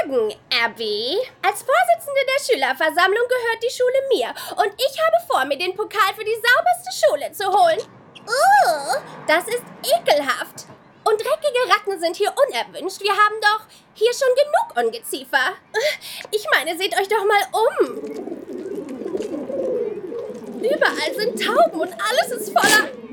Morgen, Abby. Als Vorsitzende der Schülerversammlung gehört die Schule mir und ich habe vor, mir den Pokal für die sauberste Schule zu holen. Das ist ekelhaft. Und dreckige Ratten sind hier unerwünscht. Wir haben doch hier schon genug Ungeziefer. Ich meine, seht euch doch mal um. Überall sind Tauben und alles ist voller...